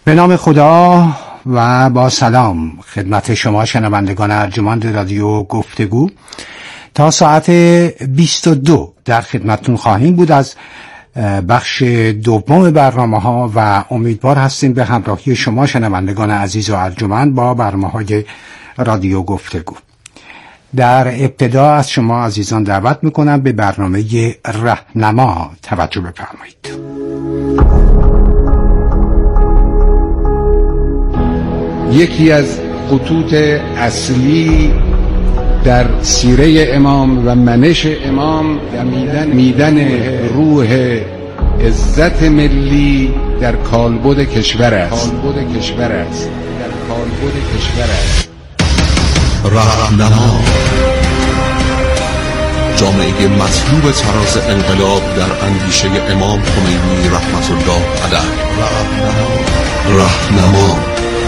به نام خدا و با سلام خدمت شما شنوندگان ارجمند رادیو گفتگو. تا ساعت 22 در خدمتتون خواهیم بود از بخش دوم برنامه‌ها و امیدوار هستیم به همراهی شما شنوندگان عزیز و ارجمند با برنامه‌های رادیو گفتگو. در ابتدا از شما عزیزان دعوت میکنم به برنامه راهنما توجه بفرمایید. یکی از خطوط اصلی در سیره امام و منش امام میدن روح عزت ملی در کالبد کشور است. راهنما، جامعه مطلوب تراز انقلاب در اندیشه امام خمینی رحمت الله علیه. راهنما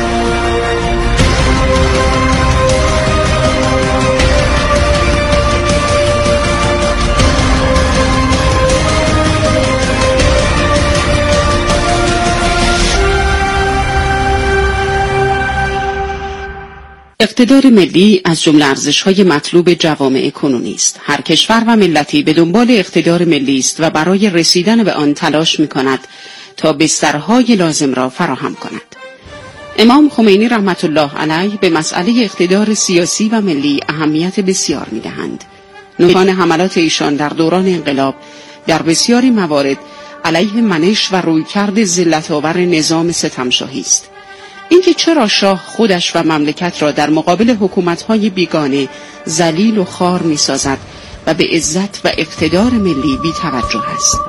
اقتدار ملی از جمله ارزش‌های مطلوب جوامع کنونی است. هر کشور و ملتی به دنبال اقتدار ملی است و برای رسیدن به آن تلاش می‌کند تا بسترهای لازم را فراهم کند. امام خمینی رحمت الله علیه به مسئله اقتدار سیاسی و ملی اهمیت بسیار می‌دهند. نشان حملات ایشان در دوران انقلاب در بسیاری موارد علیه منش و رویکرد ذلت‌آور نظام ستمشاهی است. اینکه چرا شاه خودش و مملکت را در مقابل حکومت‌های بیگانه ذلیل و خوار می‌سازد و به عزت و اقتدار ملی بی‌توجه است.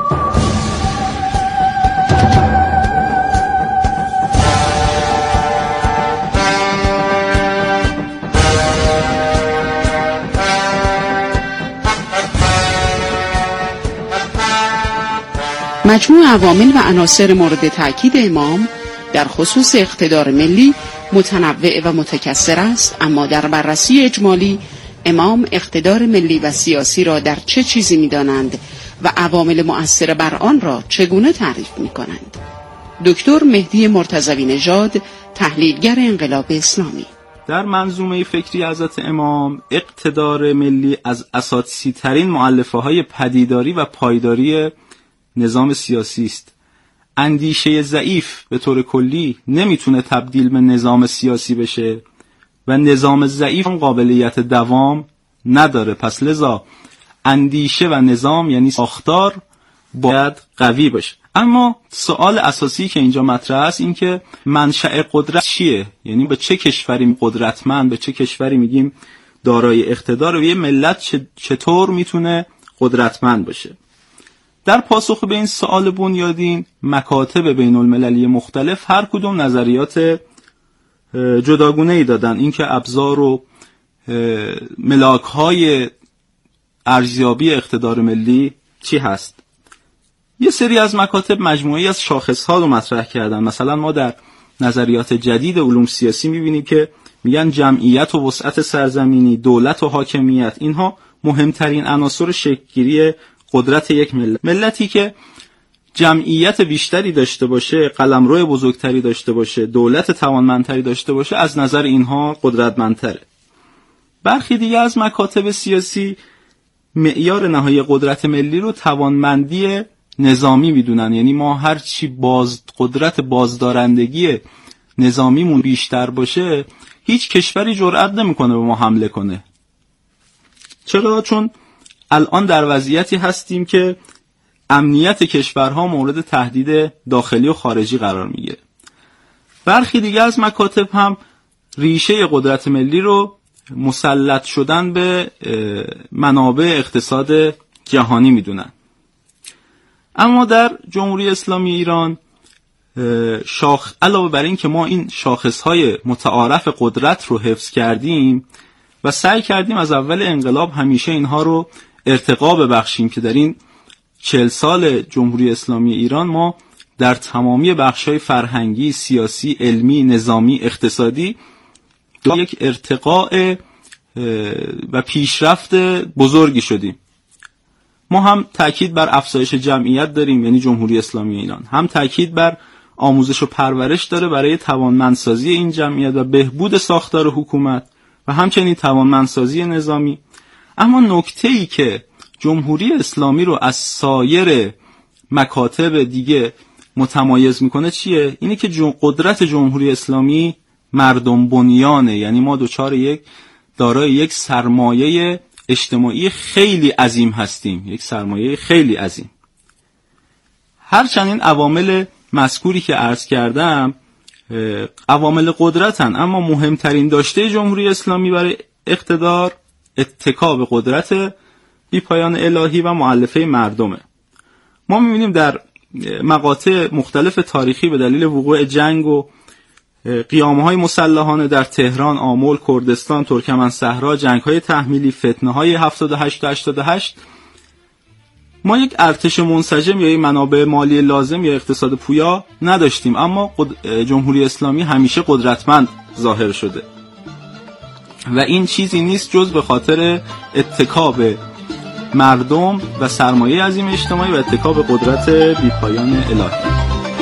مجموع عوامل و عناصر مورد تأکید امام در خصوص اقتدار ملی متنوع و متکثر است، اما در بررسی اجمالی امام اقتدار ملی و سیاسی را در چه چیزی می‌دانند و عوامل مؤثر بر آن را چگونه تعریف می‌کنند. دکتر مهدی مرتضوی نژاد، تحلیلگر انقلاب اسلامی: در منظومه فکری حضرت امام اقتدار ملی از اساسی ترین مؤلفه‌های پدیداری و پایداری نظام سیاسی است. اندیشه ضعیف به طور کلی نمیتونه تبدیل به نظام سیاسی بشه و نظام ضعیف قابلیت دوام نداره. پس لذا اندیشه و نظام یعنی ساختار باید قوی باشه. اما سوال اساسی که اینجا مطرح است این که منشأ قدرت چیه؟ یعنی به چه کشوری قدرتمند، به چه کشوری میگیم دارای اقتدار و یه ملت چطور میتونه قدرتمند باشه؟ در پاسخ به این سوال بنیادین مکاتب بین المللی مختلف هر کدوم نظریات جداگونه‌ای دادن. اینکه ابزار و ملاک‌های ارزیابی اقتدار ملی چی هست؟ یه سری از مکاتب مجموعه‌ای از شاخص‌ها رو مطرح کردن. مثلا ما در نظریات جدید علوم سیاسی می‌بینیم که میگن جمعیت و وسعت سرزمینی، دولت و حاکمیت، اینها مهمترین عناصر شکل‌گیری قدرت یک ملت. ملتی که جمعیت بیشتری داشته باشه، قلمرو بزرگتری داشته باشه، دولت توانمندتری داشته باشه، از نظر اینها قدرتمندتره. برخی دیگه از مکاتب سیاسی معیار نهایی قدرت ملی رو توانمندی نظامی میدونن. یعنی ما هرچی قدرت بازدارندگی نظامیمون بیشتر باشه، هیچ کشوری جرئت نمیکنه به ما حمله کنه. چرا؟ چون الان در وضعیتی هستیم که امنیت کشورها مورد تهدید داخلی و خارجی قرار میگیره. برخی دیگه از مکاتب هم ریشه قدرت ملی رو مسلط شدن به منابع اقتصاد جهانی میدونن. اما در جمهوری اسلامی ایران علاوه بر این که ما این شاخصهای متعارف قدرت رو حفظ کردیم و سعی کردیم از اول انقلاب همیشه اینها رو ارتقا ببخشیم که در این 40 سال جمهوری اسلامی ایران ما در تمامی بخش‌های فرهنگی، سیاسی، علمی، نظامی، اقتصادی یک ارتقاء و پیشرفت بزرگی شدیم. ما هم تاکید بر افزایش جمعیت داریم، یعنی جمهوری اسلامی ایران، هم تاکید بر آموزش و پرورش داره برای توانمندسازی این جمعیت و بهبود ساختار حکومت و همچنین توانمندسازی نظامی. اما نکته‌ای که جمهوری اسلامی رو از سایر مکاتب دیگه متمایز میکنه چیه؟ اینه که قدرت جمهوری اسلامی مردم بنیانه، یعنی ما دارای یک سرمایه اجتماعی خیلی عظیم هستیم، یک سرمایه خیلی عظیم. هرچند این عوامل مذکوری که عرض کردم عوامل قدرتن، اما مهمترین داشته جمهوری اسلامی برای اقتدار اتکا به قدرت بی‌پایان الهی و مؤلفه مردمه. ما می‌بینیم در مقاطع مختلف تاریخی به دلیل وقوع جنگ و قیامه‌های مسلحانه در تهران، آمل، کردستان، ترکمن صحرا، جنگ‌های تحمیلی، فتنه‌های 78 و 88 ما یک ارتش منسجم یا یک منابع مالی لازم یا اقتصاد پویا نداشتیم، اما جمهوری اسلامی همیشه قدرتمند ظاهر شده و این چیزی نیست جز به خاطر اتکا به مردم و سرمایه عظیم اجتماعی و اتکا به قدرت بی‌پایان الهی.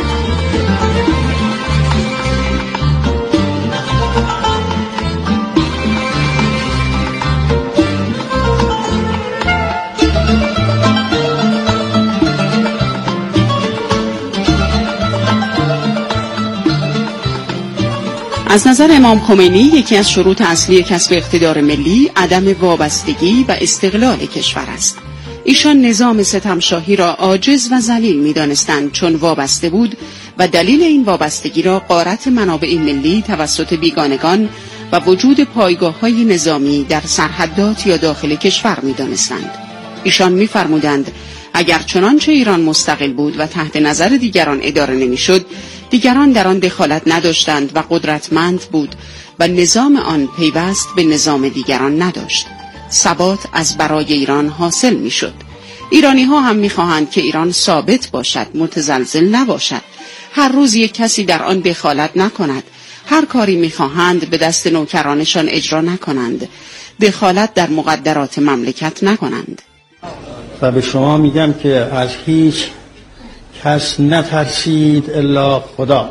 از نظر امام خمینی یکی از شروط اصلی کسب اقتدار ملی عدم وابستگی و استقلال کشور است. ایشان نظام ستمشاهی را عاجز و ذلیل می‌دانستند چون وابسته بود و دلیل این وابستگی را غارت منابع ملی توسط بیگانگان و وجود پایگاه‌های نظامی در سرحدات یا داخل کشور می‌دانستند. ایشان می‌فرمودند اگر چنانچه ایران مستقل بود و تحت نظر دیگران اداره نمی‌شد، دیگران در آن دخالت نداشتند و قدرتمند بود و نظام آن پیوست به نظام دیگران نداشت. ثبات از برای ایران حاصل می‌شد. ایرانی‌ها هم می‌خواهند که ایران ثابت باشد، متزلزل نباشد. هر روز یک کسی در آن دخالت نکند. هر کاری می‌خواهند به دست نوکرانشان اجرا نکنند. دخالت در مقدرات مملکت نکنند. و به شما میگم که از هیچ کس نترسید الا خدا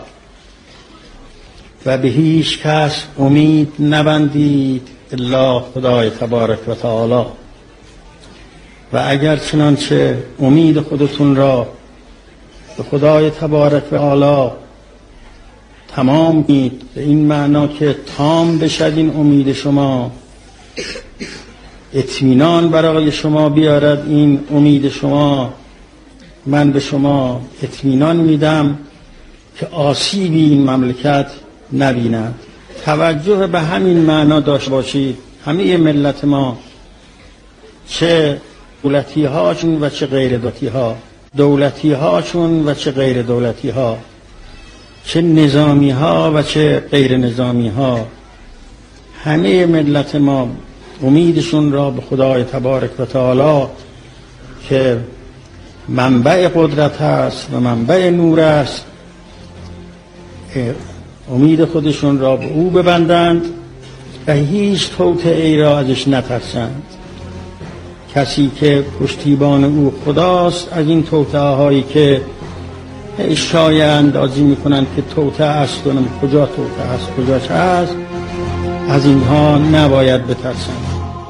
و به هیچ کس امید نبندید الا خدای تبارک و تعالی و اگر چنانچه امید خودتون را به خدای تبارک و تعالی تمام کنید، به این معنا که تام بشد این امید شما، اطمینان برای شما بیارد این امید شما، من به شما اطمینان میدم که آسیبی این مملکت نبیند. توجه به همین معنا داشته باشید. همه ملت ما، چه دولتی هاشون و چه غیر دولتی ها، دولتی هاشون و چه غیر دولتی ها، چه نظامی ها و چه غیر نظامی ها، همه ملت ما امیدشون را به خدای تبارک و تعالی که منبع قدرت هست و منبع نور است، امید خودشون را به او ببندند و هیچ توطئه‌ای را ازش نترسند. کسی که پشتیبان او خداست، از این توطئه‌هایی که شایعه اندازی میکنند که توطئه است و کجا توطئه است کجا چه است، از اینها نباید بترسند.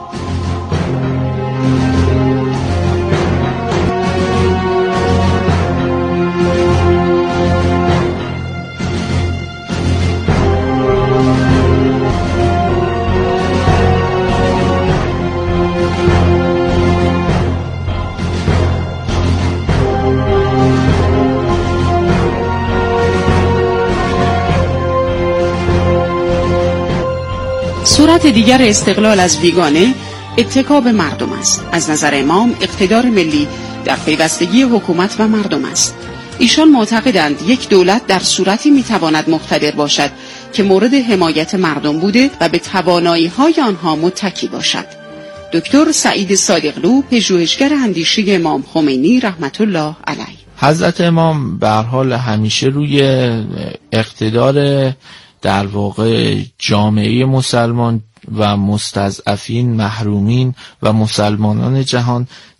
صورت دیگر استقلال از بیگانه اتکا به مردم است. از نظر امام اقتدار ملی در پیوستگی حکومت و مردم است. ایشان معتقدند یک دولت در صورتی میتواند مقتدر باشد که مورد حمایت مردم بوده و به توانایی‌های آنها متکی باشد. دکتر سعید صادقلو، پژوهشگر اندیشه امام خمینی رحمت الله علیه. حضرت امام به هر حال همیشه روی اقتدار در واقع جامعه مسلمان و مستضعفین، محرومین و مسلمانان جهان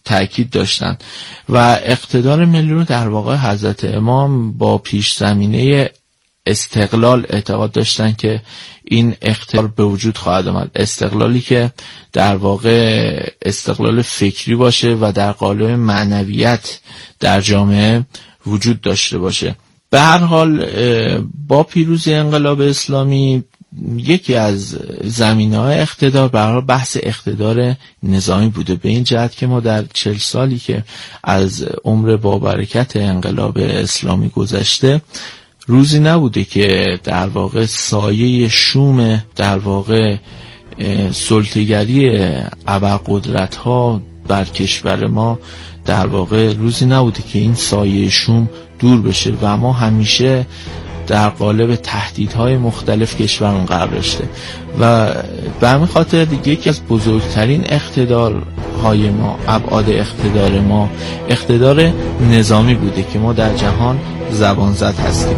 تأکید داشتن و اقتدار ملی رو در واقع حضرت امام با پیش زمینه استقلال اعتقاد داشتن که این اقتدار به وجود خواهد آمد، استقلالی که در واقع استقلال فکری باشه و در قالب معنویت در جامعه وجود داشته باشه. به هر حال با پیروزی انقلاب اسلامی یکی از زمینه‌های اقتدار به هر حال بحث اقتدار نظامی بوده، به این جهت که ما در 40 سالی که از عمر بابرکت انقلاب اسلامی گذشته روزی نبوده که در واقع سایه شوم در واقع سلطه‌گری ابرقدرت‌ها بر کشور ما در واقع روزی نبوده که این سایه شوم دور بشه و ما همیشه در قالب تهدیدهای مختلف کشورمون قرار داشته و به همین خاطر یکی از بزرگترین اقتدارهای ما، ابعاد اقتدار ما، اقتدار نظامی بوده که ما در جهان زبان زد هستیم.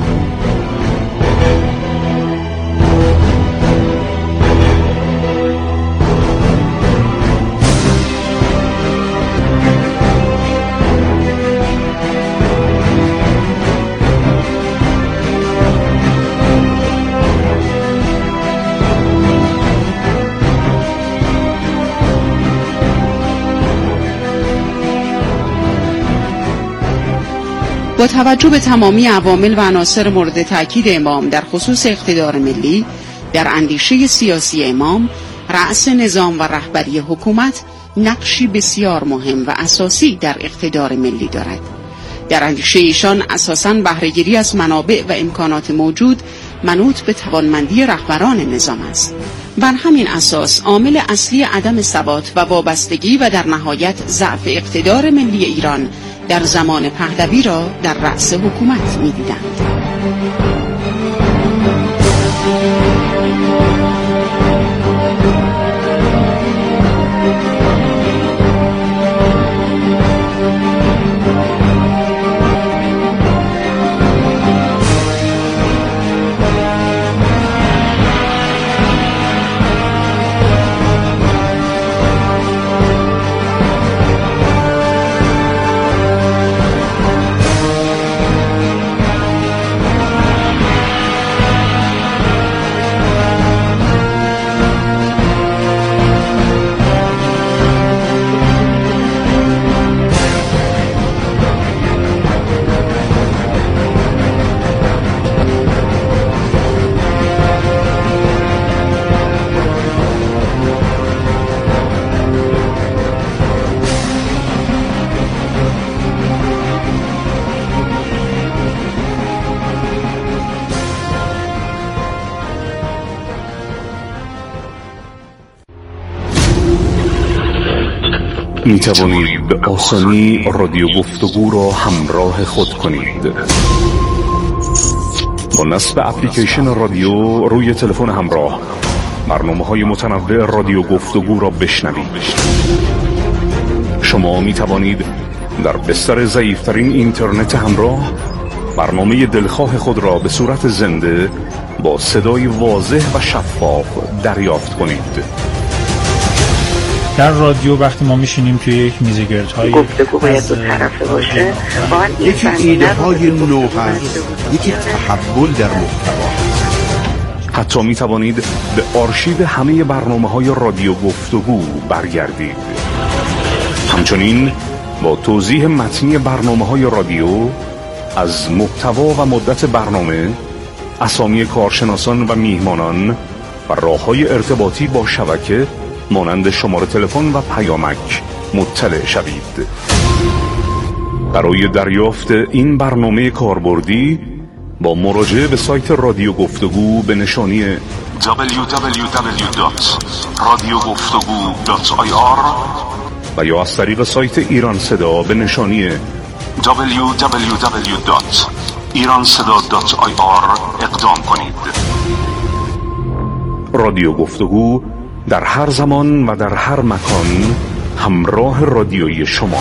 با توجه به تمامی عوامل و عناصر مورد تأکید امام در خصوص اقتدار ملی، در اندیشه سیاسی امام، رأس نظام و رهبری حکومت نقشی بسیار مهم و اساسی در اقتدار ملی دارد. در اندیشه ایشان اساساً بهره‌گیری از منابع و امکانات موجود منوط به توانمندی رهبران نظام است. بر همین اساس عامل اصلی عدم ثبات و وابستگی و در نهایت ضعف اقتدار ملی ایران در زمان پهلوی را در رأس حکومت می‌دیدند. می توانید به آسانی رادیو گفتگو را همراه خود کنید. با نصب اپلیکیشن رادیو روی تلفن همراه برنامه‌های متنوع رادیو گفتگو را بشنوید. شما می توانید در بستر ضعیف‌ترین اینترنت همراه برنامه دلخواه خود را به صورت زنده با صدای واضح و شفاف دریافت کنید. در رادیو وقتی ما میشینیم توی یک میز گردهای گفتگو باید دو طرفه باشه، یکی ایده های نو هست، یکی تحول در محتوا. حتی می توانید به آرشیو همه برنامه‌های رادیو گفتگو برگردید. همچنین با توضیح متنی برنامه‌های رادیو از محتوا و مدت برنامه، اسامی کارشناسان و میهمانان و راه‌های ارتباطی با شبکه مانند شماره تلفن و پیامک مطلع شوید. برای دریافت این برنامه کاربردی با مراجعه به سایت رادیو گفتگو به نشانی www.radiogoftagoo.ir و یا از طریق سایت ایران صدا به نشانی www.iranseda.ir اقدام کنید. رادیو گفتگو در هر زمان و در هر مکان همراه رادیویی شما.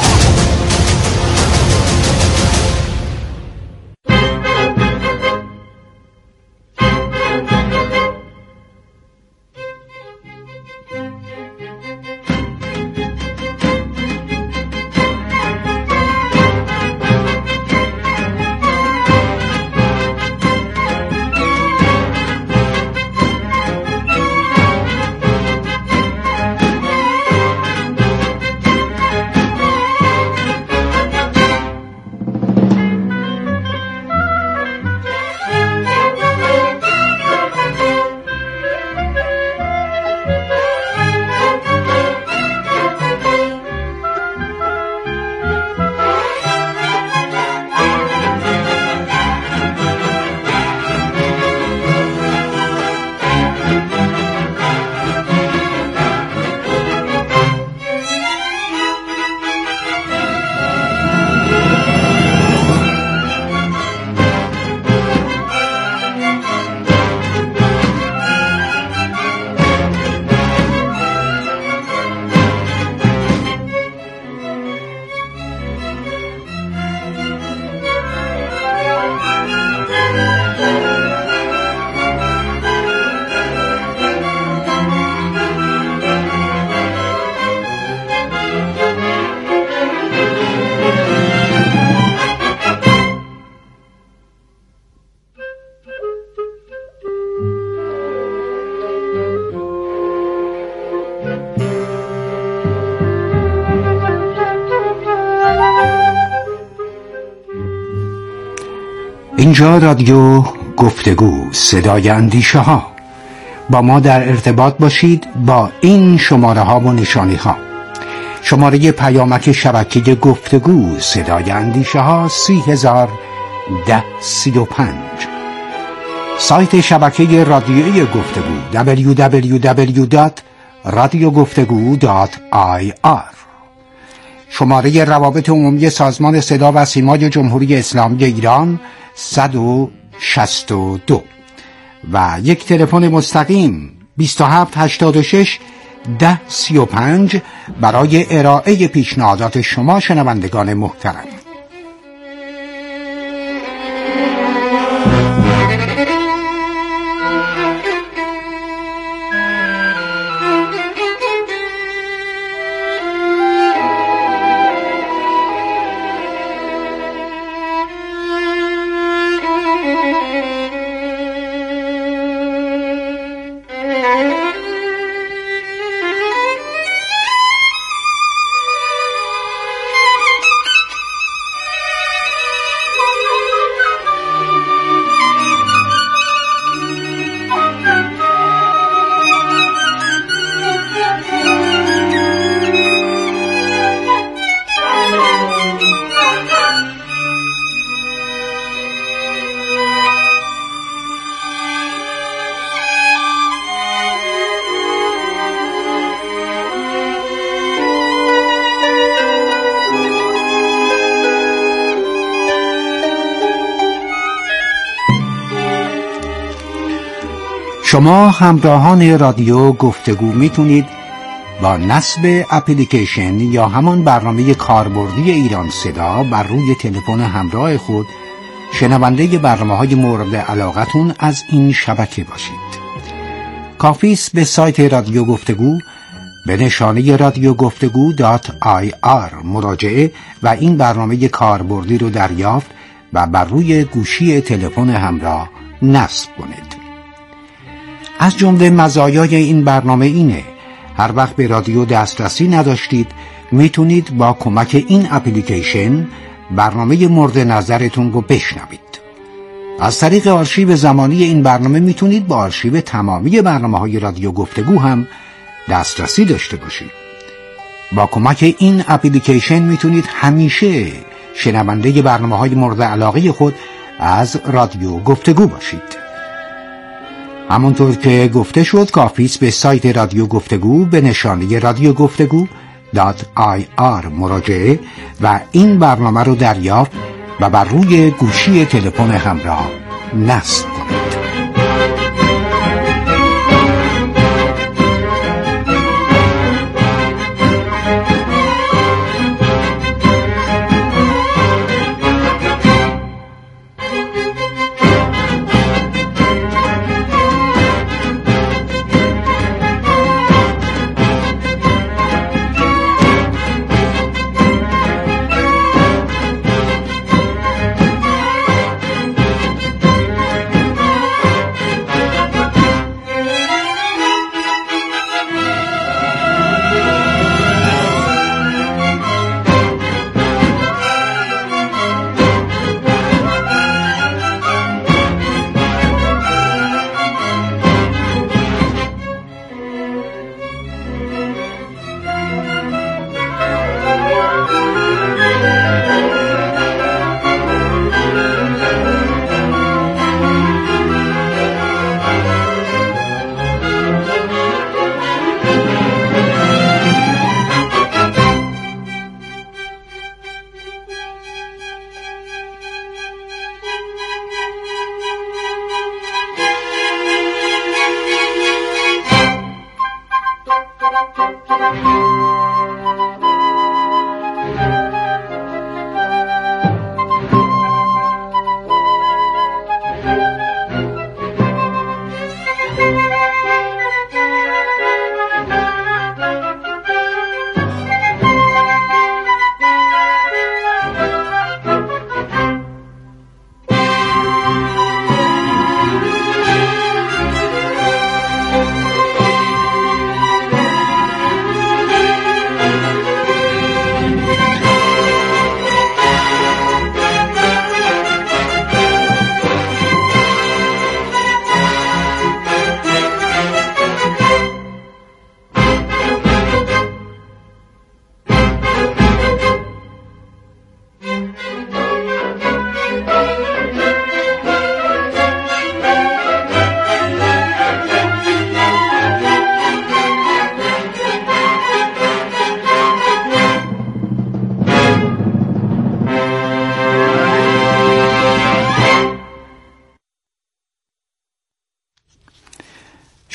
اینجا رادیو گفتگو، صدای اندیشه ها. با ما در ارتباط باشید با این شماره ها و نشانی ها: شماره پیامک شبکه گفتگو صدای اندیشه ها 301035، سایت شبکه رادیویی گفتگو www.radiogoftegu.ir، شماره روابط عمومی سازمان صدا و سیمای جمهوری اسلامی ایران 162 و یک تلفن مستقیم 2786 1035 برای ارائه پیشنهادات شما شنوندگان محترم. شما همراهان رادیو گفتگو میتونید با نصب اپلیکیشن یا همان برنامه کاربردی ایران صدا بر روی تلفن همراه خود شنونده برنامه‌های مورد علاقتون از این شبکه باشید. کافی است به سایت رادیو گفتگو به نشانه radiogoftegu.ir مراجعه و این برنامه کاربردی رو دریافت و بر روی گوشی تلفن همراه نصب کنید. از جمله مزایای این برنامه اینه: هر وقت به رادیو دسترسی نداشتید میتونید با کمک این اپلیکیشن برنامه مورد نظرتون رو بشنوید. از طریق آرشیو زمانی این برنامه میتونید با آرشیو تمامی برنامه‌های رادیو گفتگو هم دسترسی داشته باشید. با کمک این اپلیکیشن میتونید همیشه شنونده برنامه‌های مورد علاقه خود از رادیو گفتگو باشید. همونطور که گفته شد، کافی است به سایت رادیو گفتگو به نشانه radiogoftegu.ir مراجعه و این برنامه رو دریافت و بر روی گوشی تلفن همراه نصب کنید.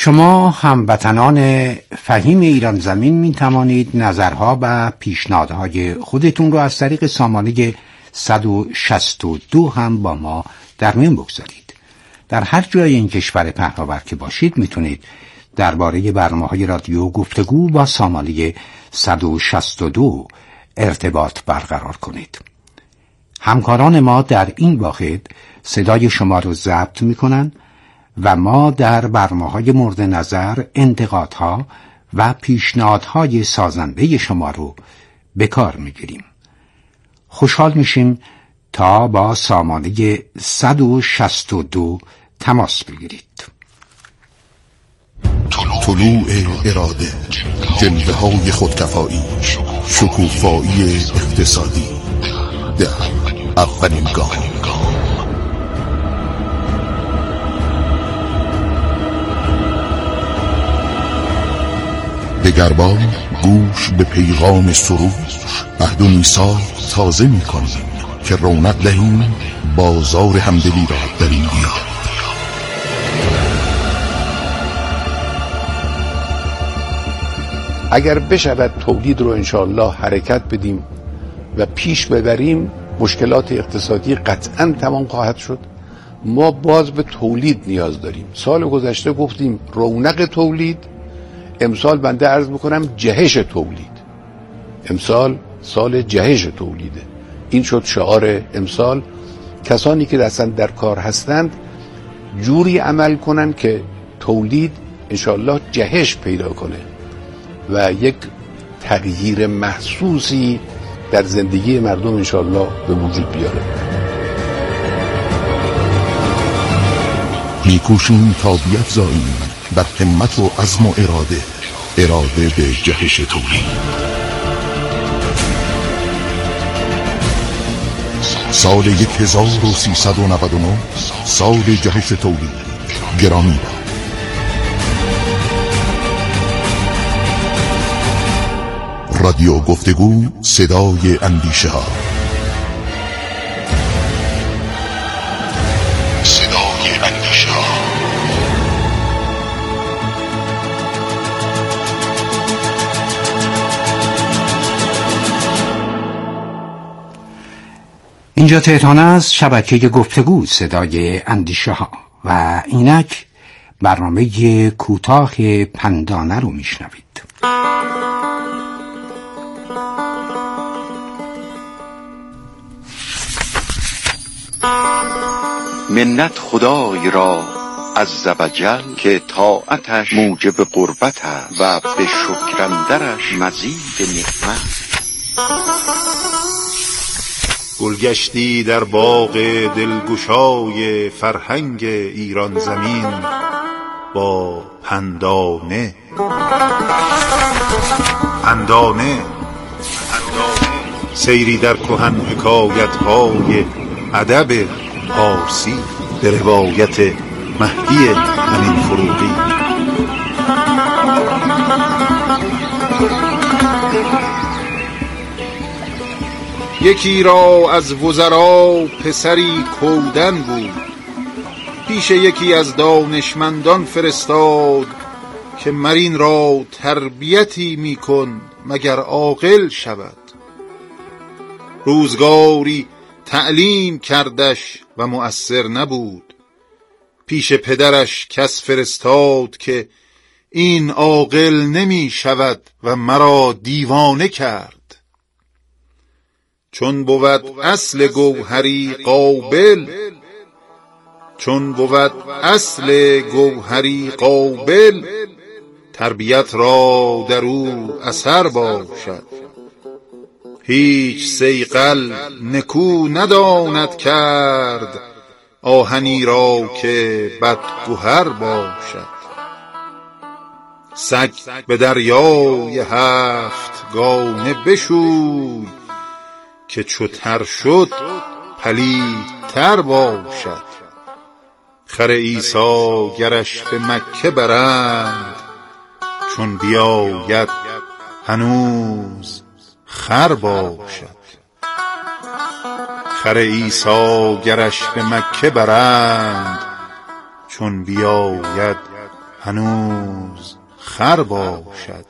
شما هموطنان فهیم ایران زمین می توانید نظرها و پیشنهادهای خودتون رو از طریق سامانه 162 هم با ما در میون بگذارید. در هر جای این کشور پهناور که باشید میتونید درباره برنامه‌های رادیو گفتگو با سامانه 162 ارتباط برقرار کنید. همکاران ما در این واحد صدای شما رو ضبط میکنن و ما در برنامه‌های مورد نظر انتقادها و پیشنهادهای سازنده شما رو به کار میگیریم. خوشحال میشیم تا با سامانه 162 تماس بگیرید. طلوع اراده، جلوه های خودکفایی، شکوفایی اقتصادی، در اولین گام. دگربار گوش به پیغام سرود، عهد و میثاق تازه می‌کنیم که رونق دهیم بازار همدلی را در این دیار. اگر بشود تولید رو انشاءالله حرکت بدیم و پیش ببریم، مشکلات اقتصادی قطعاً تمام خواهد شد. ما باز به تولید نیاز داریم. سال گذشته گفتیم رونق تولید، امسال بنده عرض میکنم جهش تولید. امسال سال جهش تولیده. این شد شعار امسال. کسانی که دستن در کار هستند جوری عمل کنن که تولید انشاءالله جهش پیدا کنه و یک تغییر محسوسی در زندگی مردم انشاءالله به وجود بیاره. میکوشیم تا بیفزاییم بر همت و عزم و اراده به جهش تولید. سال 1399 سال جهش تولید. گرامی باد. رادیو گفتگو، صدای اندیشه ها. صدای اندیشه ها. اینجا تهران است، شبکه گفتگو صدای اندیشه ها و اینک برنامه کوتاه پندانه رو میشنوید. منت خدای را عز و جل که طاعتش موجب قربت است و به شکر اندرش مزید نعمت. گلگشتی در باغ دلگشای فرهنگ ایران زمین با پندانه. سیری در کهن حکایت‌های ادب پارسی به روایت مهدی امین فروغی. یکی را از وزرا پسری کودن بود، پیش یکی از دانشمندان فرستاد که مرین را تربیتی میکن مگر عاقل شود. روزگاری تعلیم کردش و مؤثر نبود. پیش پدرش کس فرستاد که این عاقل نمی شود و مرا دیوانه کرد. چون بود اصل گوهری قابل، تربیت را در او اثر باشد. هیچ صیقل نکو نداند کرد، آهنی را که بدگهر باشد. سگ به دریای هفتگانه بشوی، که چو تر شد پلیدتر باشد. خر عیسی گرش به مکه برند، چون بیاید هنوز خر باشد. خر عیسی گرش به مکه برند، چون بیاید هنوز خر باشد.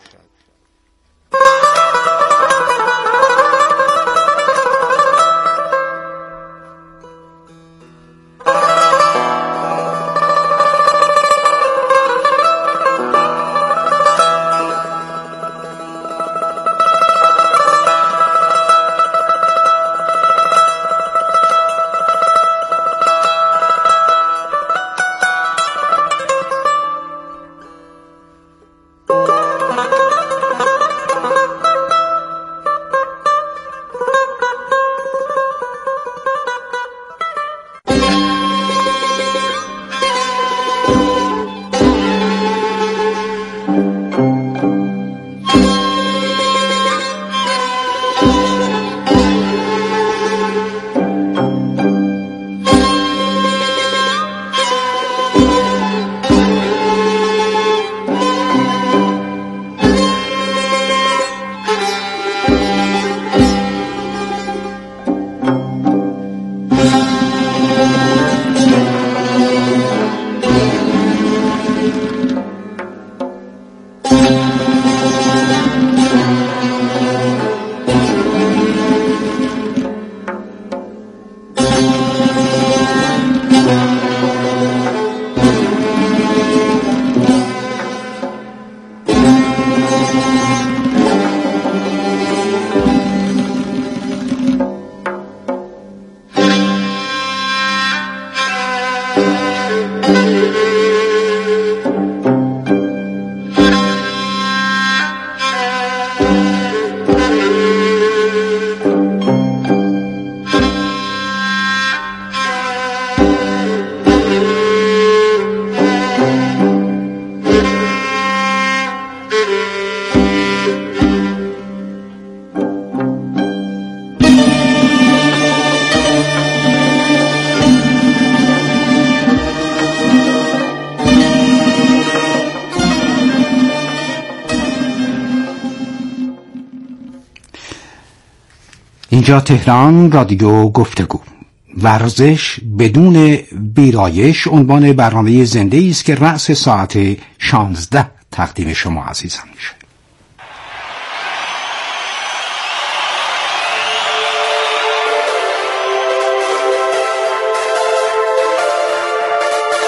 اینجا تهران، رادیو گفتگو. ورزش بدون ویرایش عنوان برنامه زنده است که رأس ساعت 16 تقدیم شما عزیزان میشه.